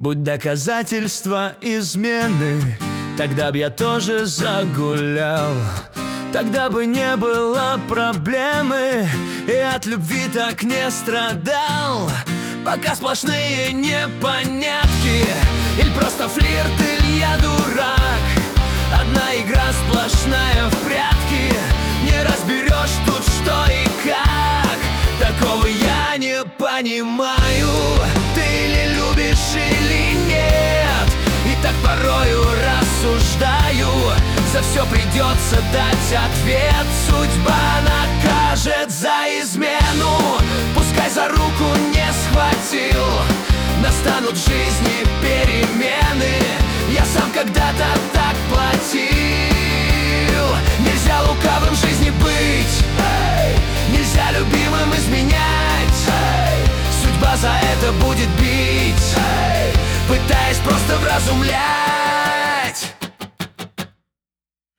Будь доказательства измены, тогда б я тоже загулял. Тогда бы не было проблемы, и от любви так не страдал. Пока сплошные непонятки, или просто флирт, или я дурак. Одна игра сплошная в прятки, не разберешь тут что и как. Такого я не понимаю, ты или любишь, или нет. И так порою рассуждаю, за все придется дать ответ. Судьба накажет за измену, пускай за руку не схватил. Настанут в жизни перемены, я сам когда-то так платил. Нельзя лукавым в жизни быть, нельзя любимым изменять. Судьба за это будет бить, пытаясь просто вразумлять.